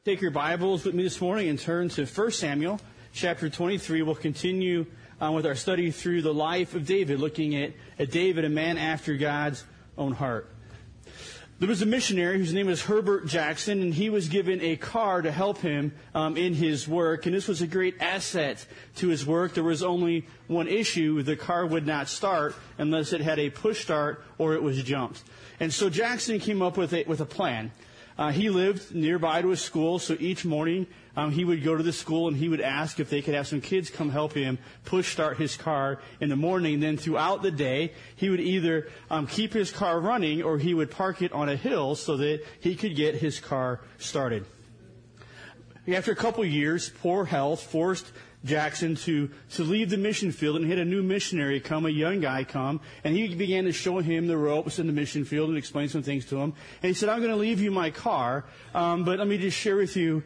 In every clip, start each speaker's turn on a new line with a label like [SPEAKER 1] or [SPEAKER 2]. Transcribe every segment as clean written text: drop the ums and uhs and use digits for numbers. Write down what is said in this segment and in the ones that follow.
[SPEAKER 1] Take your Bibles with me this morning and turn to 1 Samuel chapter 23. We'll continue with our study through the life of David, looking at David, a man after God's own heart. There was a missionary whose name was Herbert Jackson, and he was given a car to help him in his work, and this was a great asset to his work. There was only one issue: the car would not start unless it had a push start or it was jumped. And so Jackson came up with a plan. He lived nearby to a school, so each morning he would go to the school and he would ask if they could have some kids come help him push start his car in the morning. Then throughout the day, he would either keep his car running or he would park it on a hill so that he could get his car started. After a couple of years, poor health forced Jackson to leave the mission field, and he had a new missionary come, a young guy come, and he began to show him the ropes in the mission field and explain some things to him. And he said, "I'm going to leave you my car, but let me just share with you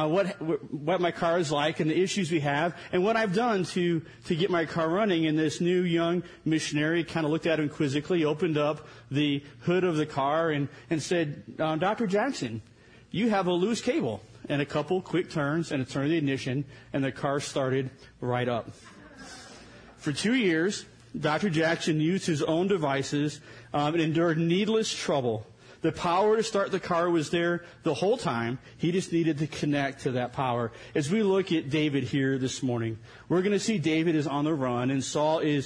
[SPEAKER 1] what my car is like and the issues we have and what I've done to get my car running." And this new young missionary kind of looked at him quizzically, opened up the hood of the car and said, "Dr. Jackson, you have a loose cable." And a couple quick turns and a turn of the ignition, and the car started right up. For 2 years, Dr. Jackson used his own devices and endured needless trouble. The power to start the car was there the whole time. He just needed to connect to that power. As we look at David here this morning, we're going to see David is on the run, and Saul is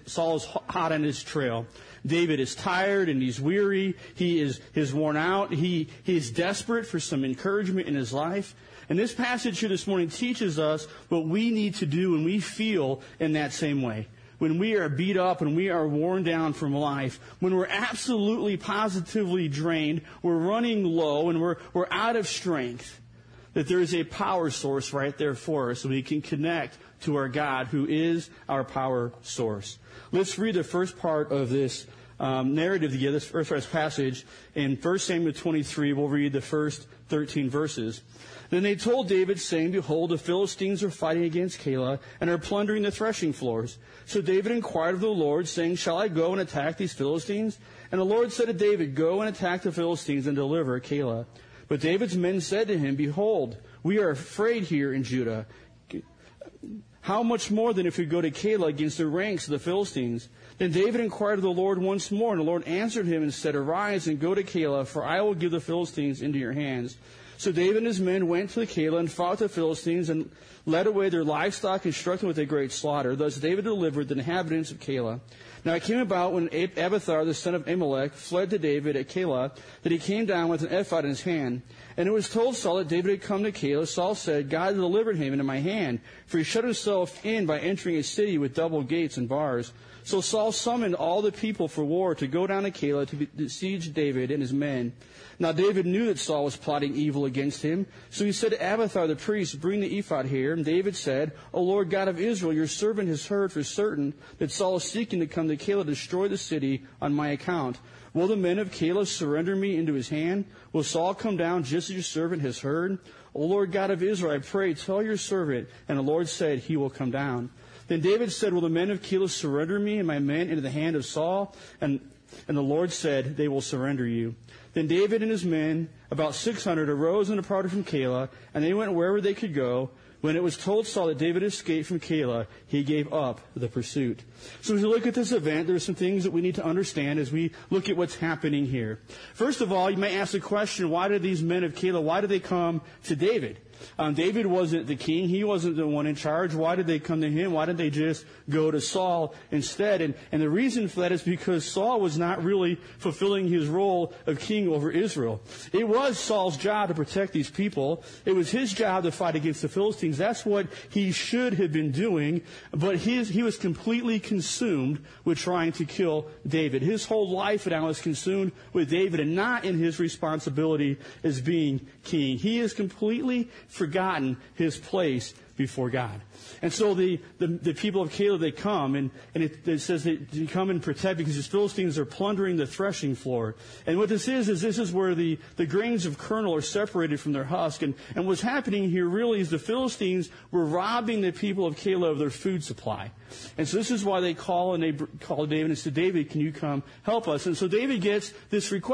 [SPEAKER 1] hot on his trail. David is tired and he's weary. He is worn out. He is desperate for some encouragement in his life. And this passage here this morning teaches us what we need to do when we feel in that same way. When we are beat up and we are worn down from life, when we're absolutely positively drained, we're running low and we're out of strength, that there is a power source right there for us so we can connect to our God who is our power source. Let's read the first part of this narrative together, this first passage in 1 Samuel 23. We'll read the first 13 verses. Then they told David, saying, "Behold, the Philistines are fighting against Keilah and are plundering the threshing floors." So David inquired of the Lord, saying, "Shall I go and attack these Philistines?" And the Lord said to David, "Go and attack the Philistines and deliver Keilah." But David's men said to him, "Behold, we are afraid here in Judah. How much more than if we go to Keilah against the ranks of the Philistines?" Then David inquired of the Lord once more, and the Lord answered him and said, "Arise and go to Keilah, for I will give the Philistines into your hands." So David and his men went to Keilah and fought the Philistines and led away their livestock and struck them with a great slaughter. Thus David delivered the inhabitants of Keilah. Now it came about when Abiathar the son of Ahimelech fled to David at Keilah that he came down with an ephod in his hand. And it was told Saul that David had come to Keilah. Saul said, "God delivered him into my hand, for he shut himself in by entering a city with double gates and bars." So Saul summoned all the people for war to go down to Keilah to besiege David and his men. Now David knew that Saul was plotting evil against him. So he said to Abiathar the priest, "Bring the ephod here." And David said, "O Lord God of Israel, your servant has heard for certain that Saul is seeking to come to Keilah to destroy the city on my account. Will the men of Keilah surrender me into his hand? Will Saul come down just as your servant has heard? O Lord God of Israel, I pray, tell your servant." And the Lord said, "He will come down." Then David said, "Will the men of Keilah surrender me and my men into the hand of Saul?" And the Lord said, "They will surrender you." Then David and his men, about 600, arose and departed from Keilah, and they went wherever they could go. When it was told Saul that David escaped from Keilah, he gave up the pursuit. So as we look at this event, there are some things that we need to understand as we look at what's happening here. First of all, you may ask the question, why did these men of Keilah, why did they come to David? David wasn't the king. He wasn't the one in charge. Why did they come to him? Why didn't they just go to Saul instead? And the reason for that is because Saul was not really fulfilling his role of king over Israel. It was Saul's job to protect these people. It was his job to fight against the Philistines. That's what he should have been doing. But he was completely consumed with trying to kill David. His whole life now is consumed with David and not in his responsibility as being king. He is completely forgotten his place before God. And so the people of Keilah, they come, and it says they come and protect because the Philistines are plundering the threshing floor. And what this is where the grains of kernel are separated from their husk. And what's happening here really is the Philistines were robbing the people of Keilah of their food supply. And so this is why they call David and say, "David, can you come help us?" And so David gets this request.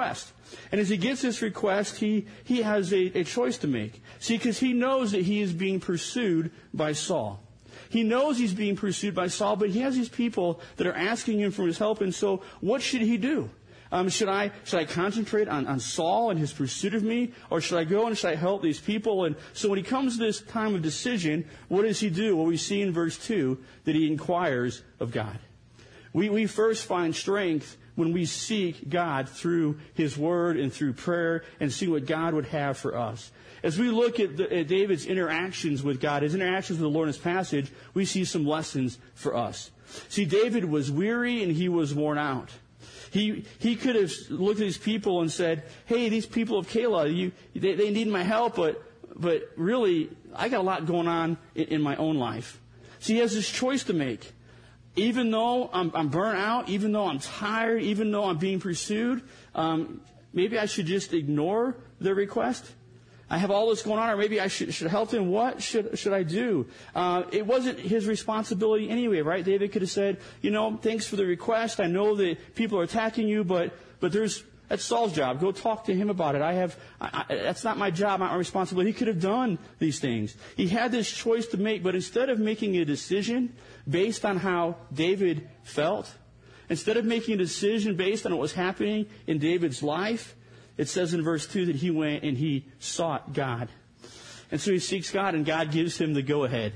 [SPEAKER 1] And as he gets this request, he has a choice to make. See, because he knows that he is being pursued by Saul. He knows he's being pursued by Saul, but he has these people that are asking him for his help. And so what should he do? Should I concentrate on Saul and his pursuit of me? Or should I go and should I help these people? And so when he comes to this time of decision, what does he do? Well, we see in verse 2 that he inquires of God. We first find strength when we seek God through His Word and through prayer and see what God would have for us. As we look at David's interactions with God, his interactions with the Lord in this passage, we see some lessons for us. See, David was weary and he was worn out. He could have looked at these people and said, hey, these people of Keilah, they need my help, but really, I got a lot going on in my own life. See, he has this choice to make. Even though I'm burnt out, even though I'm tired, even though I'm being pursued, maybe I should just ignore their request. I have all this going on, or maybe I should help him. What should I do? It wasn't his responsibility anyway, right? David could have said, thanks for the request. I know that people are attacking you, but that's Saul's job. Go talk to him about it. That's not my job, not my responsibility. He could have done these things. He had this choice to make, but instead of making a decision based on how David felt, instead of making a decision based on what was happening in David's life, it says in verse 2 that he went and he sought God. And so he seeks God, and God gives him the go-ahead.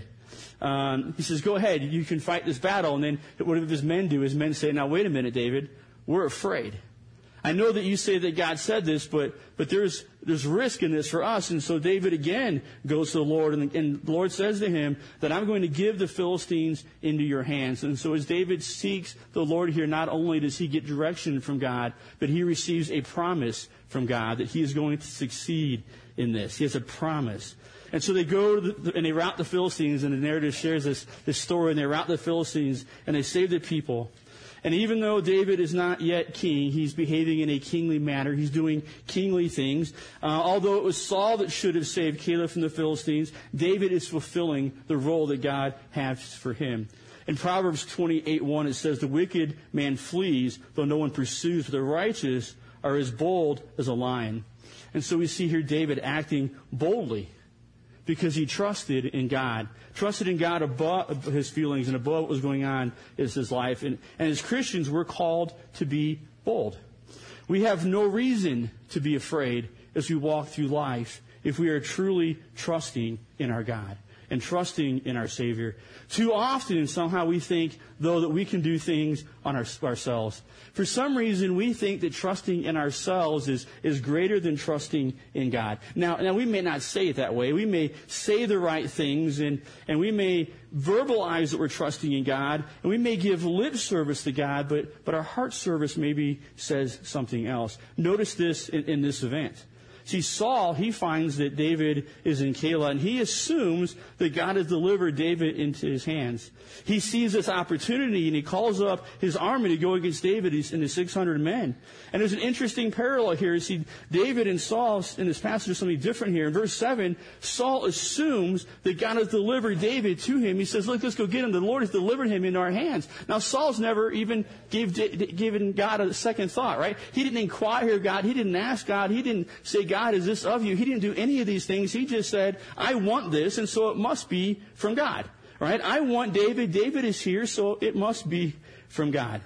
[SPEAKER 1] He says, go ahead, you can fight this battle. And then what do his men do? His men say, now wait a minute, David, we're afraid. I know that you say that God said this, but there's risk in this for us. And so David again goes to the Lord, and the Lord says to him that I'm going to give the Philistines into your hands. And so as David seeks the Lord here, not only does he get direction from God, but he receives a promise from God that he is going to succeed in this. He has a promise. And so they go and they rout the Philistines, and the narrative shares this story, and they rout the Philistines, and they save the people. And even though David is not yet king, he's behaving in a kingly manner. He's doing kingly things. Although it was Saul that should have saved Keilah from the Philistines, David is fulfilling the role that God has for him. In Proverbs 28:1, it says, the wicked man flees, though no one pursues, but the righteous are as bold as a lion. And so we see here David acting boldly because he trusted in God above his feelings and above what was going on in his life. And as Christians, we're called to be bold. We have no reason to be afraid as we walk through life if we are truly trusting in our God and trusting in our Savior. Too often, somehow, we think, though, that we can do things on ourselves. For some reason, we think that trusting in ourselves is greater than trusting in God. Now, we may not say it that way. We may say the right things, and we may verbalize that we're trusting in God, and we may give lip service to God, but our heart service maybe says something else. Notice this in this event. See, Saul, he finds that David is in Keilah, and he assumes that God has delivered David into his hands. He sees this opportunity, and he calls up his army to go against David and his 600 men. And there's an interesting parallel here. You see, David and Saul, in this passage, there's something different here. In verse 7, Saul assumes that God has delivered David to him. He says, look, let's go get him. The Lord has delivered him into our hands. Now, Saul's never even given God a second thought, right? He didn't inquire of God. He didn't ask God. He didn't say, God, is this of you? He didn't do any of these things. He just said, I want this, and so it must be from God. Right? I want David. David is here, so it must be from God.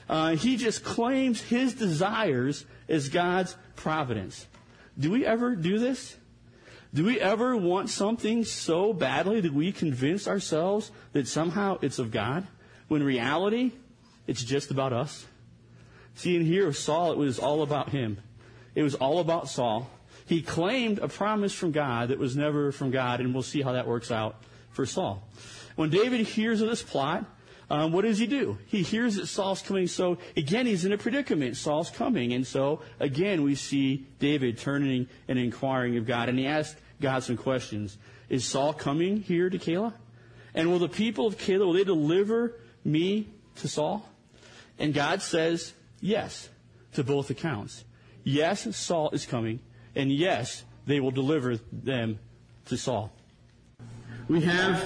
[SPEAKER 1] He just claims his desires as God's providence. Do we ever do this? Do we ever want something so badly that we convince ourselves that somehow it's of God, when in reality, it's just about us? See, in here, Saul, it was all about him. It was all about Saul. He claimed a promise from God that was never from God, and we'll see how that works out for Saul. When David hears of this plot, what does he do? He hears that Saul's coming, so again, he's in a predicament. Saul's coming, and so again, we see David turning and inquiring of God, and he asked God some questions. Is Saul coming here to Keilah? And will the people of Keilah, will they deliver me to Saul? And God says yes to both accounts. Yes, Saul is coming, and yes, they will deliver them to Saul. We have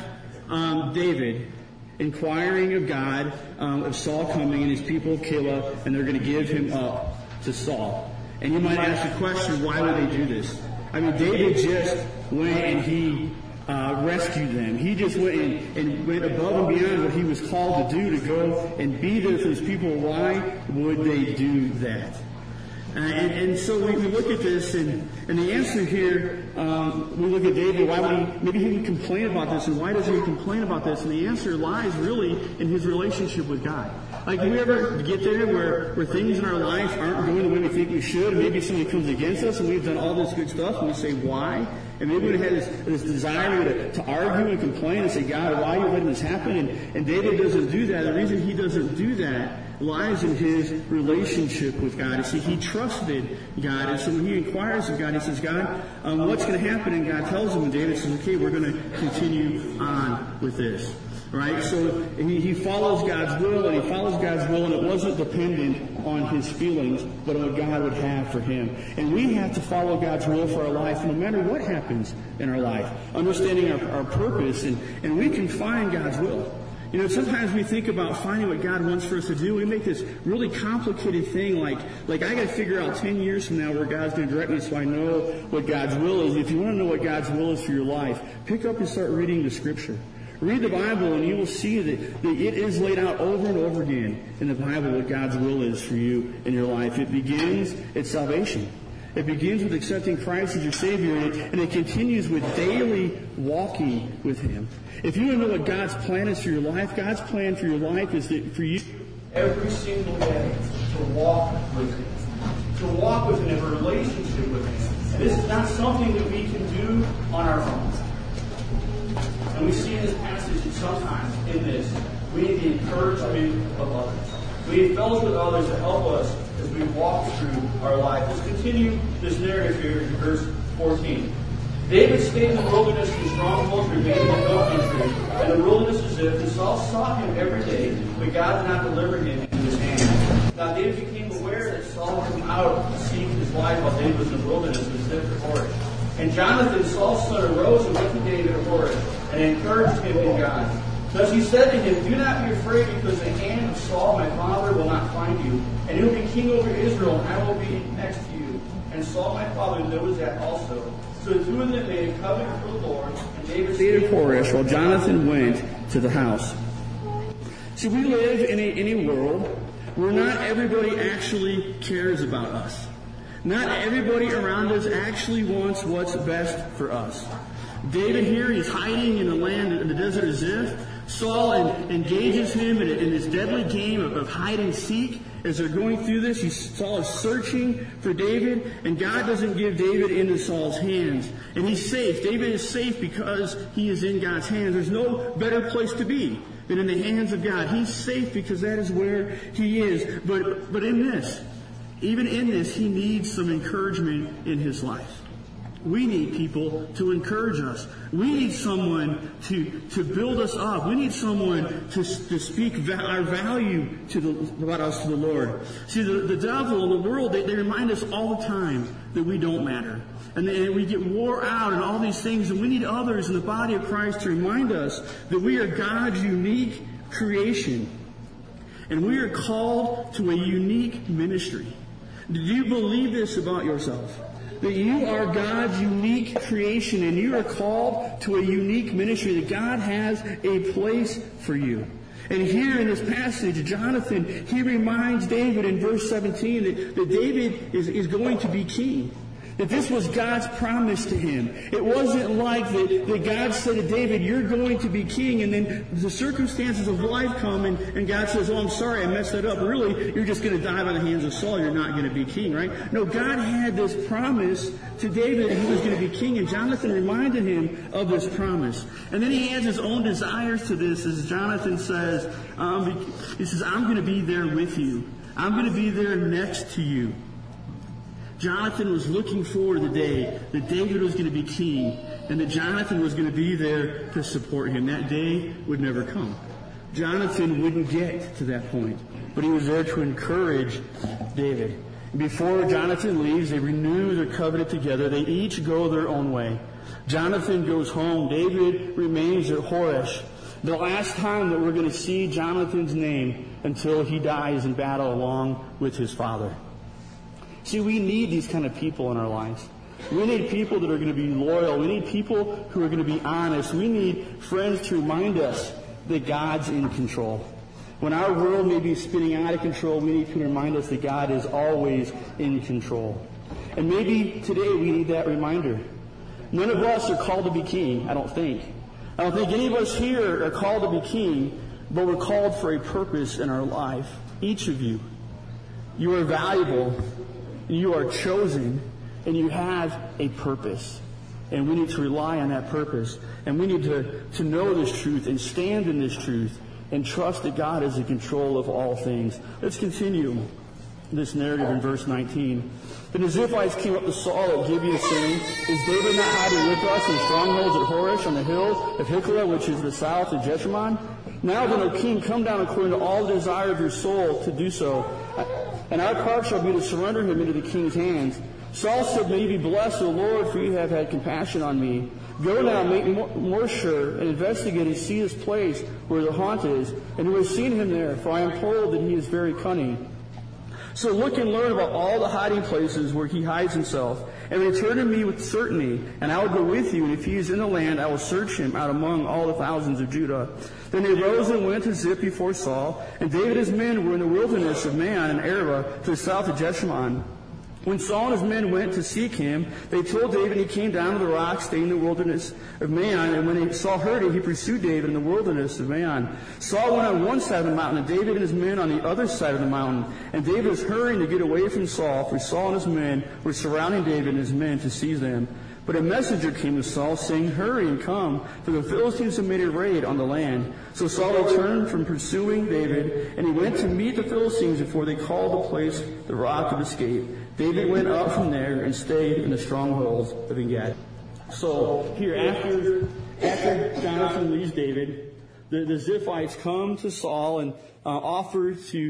[SPEAKER 1] David inquiring of God of Saul coming and his people of Keilah, and they're going to give him up to Saul. And you might ask the question, why would they do this? I mean, David just went and he rescued them. He just went and went above and beyond what he was called to do, to go and be there for his people. Why would they do that? And so we look at this, and the answer here, we look at David, why would he, maybe he would complain about this, and why does he complain about this? And the answer lies really in his relationship with God. Like, do we ever get there where things in our life aren't going the way we think we should, and maybe somebody comes against us, and we've done all this good stuff, and we say, why? And maybe we had this desire to argue and complain and say, God, why are you letting this happen? And David doesn't do that. The reason he doesn't do that lies in his relationship with God. You see, he trusted God, and so when he inquires of God, he says, God, what's going to happen? And God tells him, and David says, okay, we're going to continue on with this. Right? So he follows God's will, and he follows God's will, and it wasn't dependent on his feelings, but on what God would have for him. And we have to follow God's will for our life, no matter what happens in our life, understanding our purpose, and we can find God's will. You know, sometimes we think about finding what God wants for us to do. We make this really complicated thing like I got to figure out 10 years from now where God's going to direct me so I know what God's will is. If you want to know what God's will is for your life, pick up and start reading the Scripture. Read the Bible, and you will see that it is laid out over and over again in the Bible what God's will is for you in your life. It begins at salvation. It begins with accepting Christ as your Savior, and it continues with daily walking with Him. If you want to know what God's plan is for your life, God's plan for your life is that for you every single day to walk with Him. To walk with Him, in a relationship with Him. And this is not something that we can do on our own. And we see in this passage that sometimes in this, we need the encouragement of others. We need fellowship with others to help us as we walk through our life. Let's continue this narrative here in verse 14. David stayed in the wilderness in strongholds remained in the hill country, and the wilderness is Ziph, and Saul sought him every day, but God did not deliver him into his hand. Now David became aware that Saul had come out to seek his life while David was in the wilderness with Ziph to Horesh. And Jonathan, Saul's son, arose and went to David at Horesh, and encouraged him in God. Thus he said to him, do not be afraid, because the hand of Saul my father will not find you, and he will be king over Israel, and I will be next to you. And Saul my father knows that also. So the two of them made a covenant for the Lord, and David stayed at Horesh while Jonathan went to the house. See, we live in a world where not everybody actually cares about us. Not everybody around us actually wants what's best for us. David here, he's hiding in the land, in the desert of Ziph. Saul engages him in this deadly game of hide and seek. As they're going through this, Saul is searching for David, and God doesn't give David into Saul's hands. And he's safe. David is safe because he is in God's hands. There's no better place to be than in the hands of God. He's safe because that is where he is. But in this, even in this, he needs some encouragement in his life. We need people to encourage us. We need someone to build us up. We need someone to speak our value about us to the Lord. See, the devil and the world, they remind us all the time that we don't matter. And we get wore out and all these things. And we need others in the body of Christ to remind us that we are God's unique creation. And we are called to a unique ministry. Do you believe this about yourself? That you are God's unique creation and you are called to a unique ministry, that God has a place for you. And here in this passage, Jonathan, he reminds David in verse 17 that David is going to be king. That this was God's promise to him. It wasn't like that God said to David, you're going to be king, and then the circumstances of life come, and God says, oh, I'm sorry, I messed that up. Really, you're just going to die by the hands of Saul. You're not going to be king, right? No, God had this promise to David that he was going to be king, and Jonathan reminded him of this promise. And then he adds his own desires to this, as Jonathan says, he says, I'm going to be there with you. I'm going to be there next to you. Jonathan was looking forward to the day that David was going to be king and that Jonathan was going to be there to support him. That day would never come. Jonathan wouldn't get to that point, but he was there to encourage David. Before Jonathan leaves, they renew their covenant together. They each go their own way. Jonathan goes home. David remains at Horesh. The last time that we're going to see Jonathan's name until he dies in battle along with his father. See, we need these kind of people in our lives. We need people that are going to be loyal. We need people who are going to be honest. We need friends to remind us that God's in control. When our world may be spinning out of control, we need to remind us that God is always in control. And maybe today we need that reminder. None of us are called to be king, I don't think. I don't think any of us here are called to be king, but we're called for a purpose in our life. Each of you. You are valuable, you are chosen, and you have a purpose. And we need to rely on that purpose. And we need to know this truth and stand in this truth and trust that God is in control of all things. Let's continue this narrative in verse 19. Then the Ziphites came up to Saul at Gibeah, saying, Is David not hiding with us in strongholds at Horish on the hill of Hiklah, which is the south of Jeshimon? Now then, O king, come down according to all the desire of your soul to do so. And our part shall be to surrender him into the king's hands. Saul said, May you be blessed, O Lord, for you have had compassion on me. Go now, make more sure, and investigate and see his place where the haunt is, and who has seen him there, for I am told that he is very cunning. So look and learn about all the hiding places where he hides himself, and return to me with certainty, and I will go with you, and if he is in the land, I will search him out among all the thousands of Judah. Then they rose and went to Ziph before Saul, and David and his men were in the wilderness of Maon and Arabah to the south of Jeshimon. When Saul and his men went to seek him, they told David, and he came down to the rock, staying in the wilderness of Maon. And when Saul heard it, he pursued David in the wilderness of Maon. Saul went on one side of the mountain, and David and his men on the other side of the mountain. And David was hurrying to get away from Saul, for Saul and his men were surrounding David and his men to seize them. But a messenger came to Saul, saying, Hurry and come, for the Philistines have made a raid on the land. So Saul returned from pursuing David, and he went to meet the Philistines before they called the place the Rock of Escape. David went up from there and stayed in the strongholds of En-Gad. So here, after Jonathan leaves David, the Ziphites come to Saul and offer to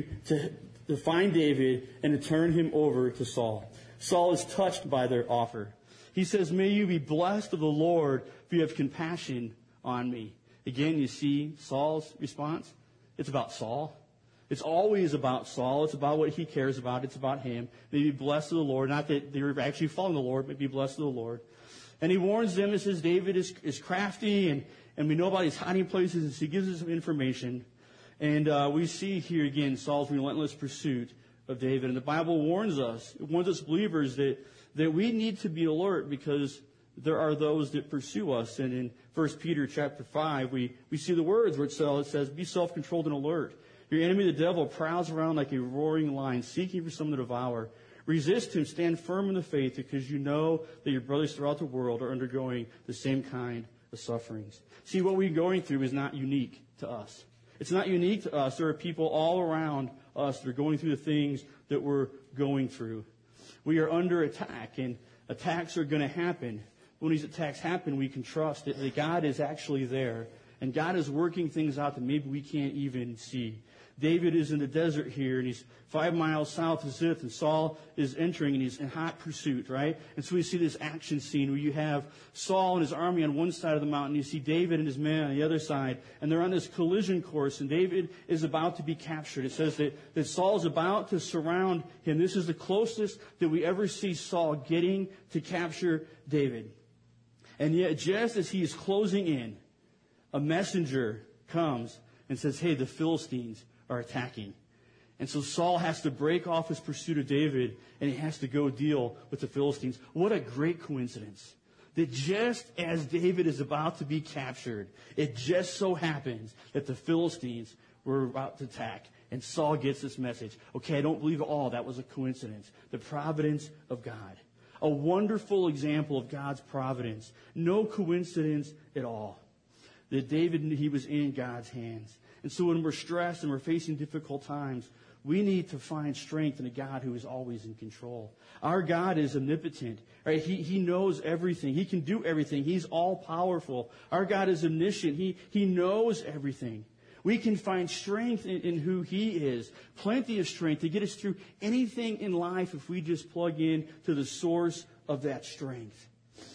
[SPEAKER 1] find David and to turn him over to Saul. Saul is touched by their offer. He says, May you be blessed of the Lord, for you have compassion on me. Again, you see Saul's response. It's about Saul. It's always about Saul. It's about what he cares about. It's about him. May you be blessed of the Lord. Not that they're actually following the Lord, but be blessed of the Lord. And he warns them and says David is crafty, and we know about his hiding places, and so he gives us some information. And we see here again Saul's relentless pursuit of David. And the Bible warns us believers that we need to be alert because there are those that pursue us. And in 1 Peter chapter 5, we see the words where it says, Be self-controlled and alert. Your enemy, the devil, prowls around like a roaring lion, seeking for someone to devour. Resist him, stand firm in the faith, because you know that your brothers throughout the world are undergoing the same kind of sufferings. See, what we're going through is not unique to us. It's not unique to us. There are people all around us that are going through the things that we're going through. We are under attack, and attacks are going to happen. When these attacks happen, we can trust that God is actually there, and God is working things out that maybe we can't even see. David is in the desert here, and he's 5 miles south of Ziph, and Saul is entering, and he's in hot pursuit, right? And so we see this action scene where you have Saul and his army on one side of the mountain, you see David and his men on the other side, and they're on this collision course, and David is about to be captured. It says that Saul is about to surround him. This is the closest that we ever see Saul getting to capture David. And yet, just as he is closing in, a messenger comes and says, Hey, the Philistines are attacking. And so Saul has to break off his pursuit of David, and he has to go deal with the Philistines. What a great coincidence. That just as David is about to be captured, it just so happens that the Philistines were about to attack. And Saul gets this message. Okay, I don't believe at all that was a coincidence. The providence of God. A wonderful example of God's providence. No coincidence at all. That David, he was in God's hands. And so when we're stressed and we're facing difficult times, we need to find strength in a God who is always in control. Our God is omnipotent. Right? He knows everything. He can do everything. He's all-powerful. Our God is omniscient. He knows everything. We can find strength in who He is. Plenty of strength to get us through anything in life if we just plug in to the source of that strength.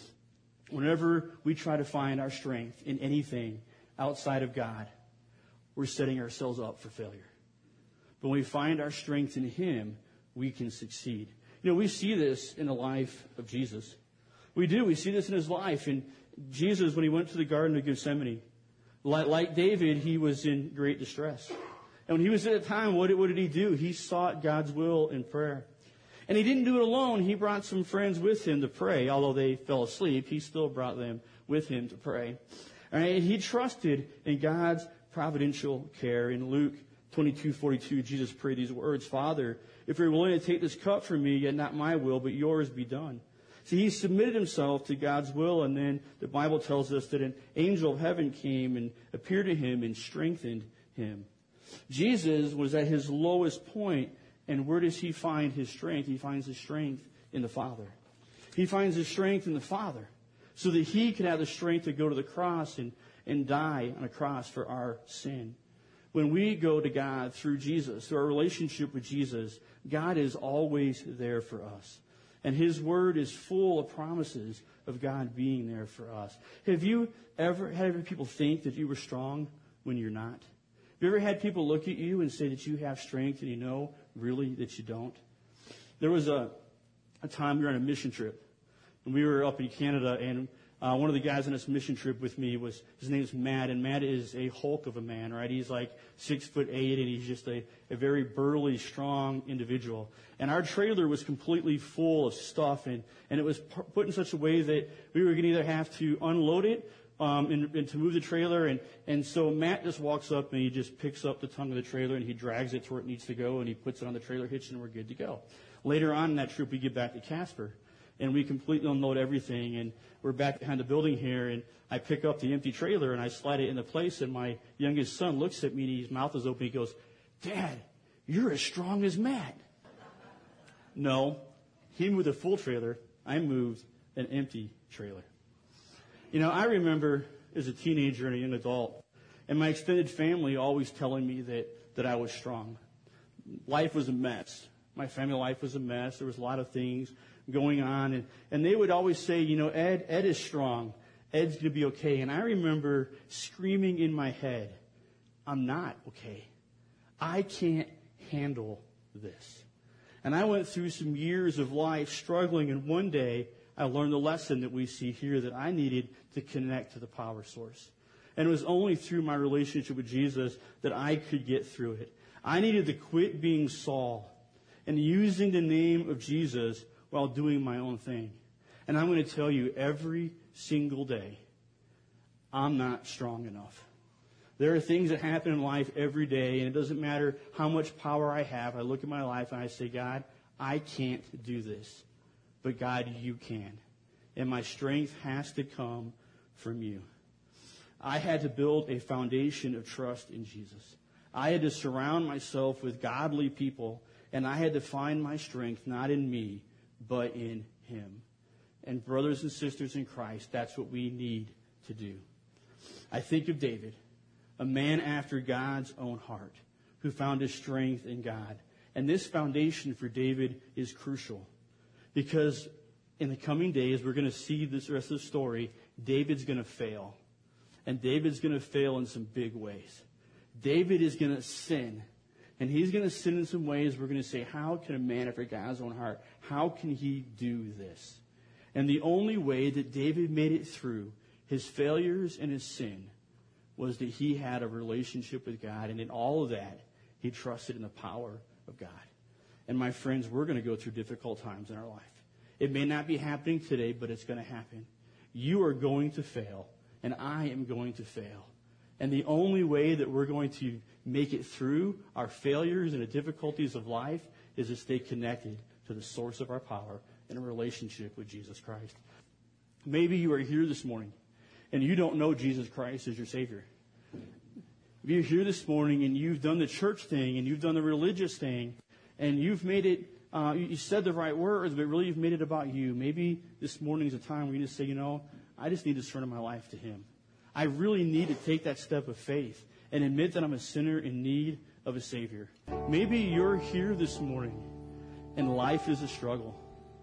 [SPEAKER 1] Whenever we try to find our strength in anything outside of God, we're setting ourselves up for failure. But when we find our strength in Him, we can succeed. We see this in the life of Jesus. We do. We see this in his life. And Jesus, when he went to the Garden of Gethsemane, like David, he was in great distress. And when he was at a time, what did he do? He sought God's will in prayer. And he didn't do it alone. He brought some friends with him to pray. Although they fell asleep, he still brought them with him to pray. All right, he trusted in God's providential care. In Luke 22:42, Jesus prayed these words, "Father, if you're willing to take this cup from me, yet not my will, but yours be done." See, he submitted himself to God's will, and then the Bible tells us that an angel of heaven came and appeared to him and strengthened him. Jesus was at his lowest point, and where does he find his strength? He finds his strength in the Father. He finds his strength in the Father so that he could have the strength to go to the cross and die on a cross for our sin. When we go to God through Jesus, through our relationship with Jesus, God is always there for us. And his word is full of promises of God being there for us. Have you ever had people think that you were strong when you're not? Have you ever had people look at you and say that you have strength and you know really that you don't? There was a time we were on a mission trip, and we were up in Canada, and one of the guys on this mission trip with me his name's Matt, and Matt is a hulk of a man, right? He's like 6'8", and he's just a very burly, strong individual. And our trailer was completely full of stuff, and it was put in such a way that we were going to either have to unload it and to move the trailer, and so Matt just walks up and he just picks up the tongue of the trailer and he drags it to where it needs to go, and he puts it on the trailer hitch, and we're good to go. Later on in that trip, we get back to Casper, and we completely unload everything, and we're back behind the building here, and I pick up the empty trailer and I slide it into place, and my youngest son looks at me and his mouth is open. He goes, "Dad, you're as strong as Matt." No, he moved a full trailer. I moved an empty trailer. I remember as a teenager and a young adult, and my extended family always telling me that I was strong. Life was a mess. My family life was a mess. There was a lot of things going on, and they would always say, Ed is strong. Ed's going to be okay. And I remember screaming in my head, I'm not okay. I can't handle this. And I went through some years of life struggling, and one day I learned the lesson that we see here, that I needed to connect to the power source. And it was only through my relationship with Jesus that I could get through it. I needed to quit being Saul and using the name of Jesus while doing my own thing. And I'm going to tell you, every single day, I'm not strong enough. There are things that happen in life every day, and it doesn't matter how much power I have. I look at my life and I say, God, I can't do this. But God, you can. And my strength has to come from you. I had to build a foundation of trust in Jesus. I had to surround myself with godly people, and I had to find my strength not in me, but in him. And brothers and sisters in Christ, that's what we need to do. I think of David, a man after God's own heart, who found his strength in God. And this foundation for David is crucial, because in the coming days, we're going to see this rest of the story. David's going to fail. And David's going to fail in some big ways. David is going to sin. And he's going to sin in some ways we're going to say, how can a man after God's own heart, how can he do this? And the only way that David made it through his failures and his sin was that he had a relationship with God. And in all of that, he trusted in the power of God. And my friends, we're going to go through difficult times in our life. It may not be happening today, but it's going to happen. You are going to fail, and I am going to fail. And the only way that we're going to make it through our failures and the difficulties of life is to stay connected to the source of our power in a relationship with Jesus Christ. Maybe you are here this morning, and you don't know Jesus Christ as your Savior. If you're here this morning and you've done the church thing and you've done the religious thing, and you've made it, you said the right words, but really you've made it about you. Maybe this morning is a time where you just say, I just need to surrender my life to him. I really need to take that step of faith and admit that I'm a sinner in need of a Savior. Maybe you're here this morning and life is a struggle,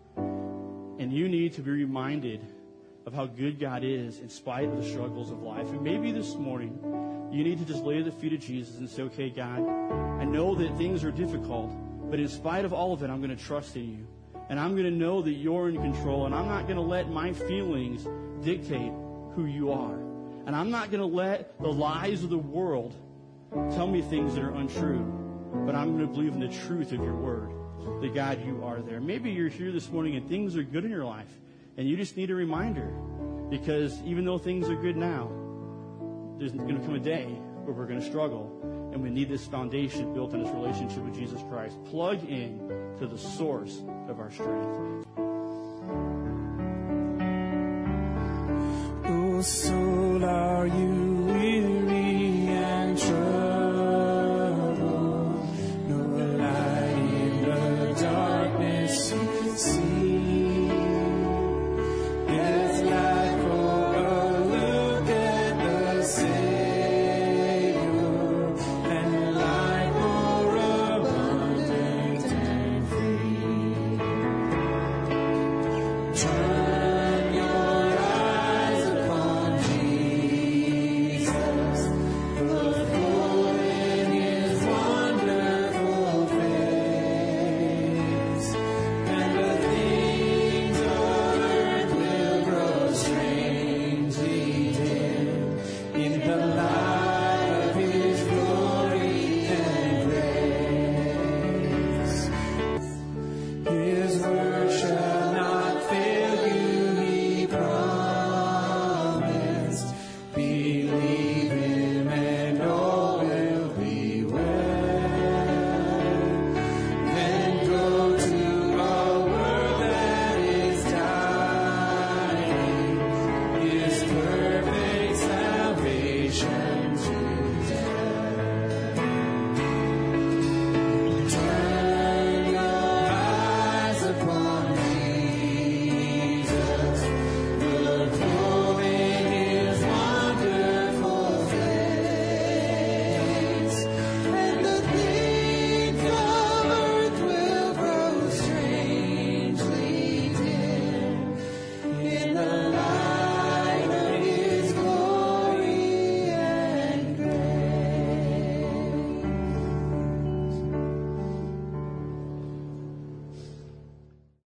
[SPEAKER 1] and you need to be reminded of how good God is in spite of the struggles of life. And maybe this morning you need to just lay at the feet of Jesus and say, okay, God, I know that things are difficult, but in spite of all of it, I'm going to trust in you. And I'm going to know that you're in control, and I'm not going to let my feelings dictate who you are. And I'm not going to let the lies of the world tell me things that are untrue, but I'm going to believe in the truth of your word, that God, you are there. Maybe you're here this morning and things are good in your life, and you just need a reminder, because even though things are good now, there's going to come a day where we're going to struggle, and we need this foundation built in this relationship with Jesus Christ. Plug in to the source of our strength.
[SPEAKER 2] Oh, so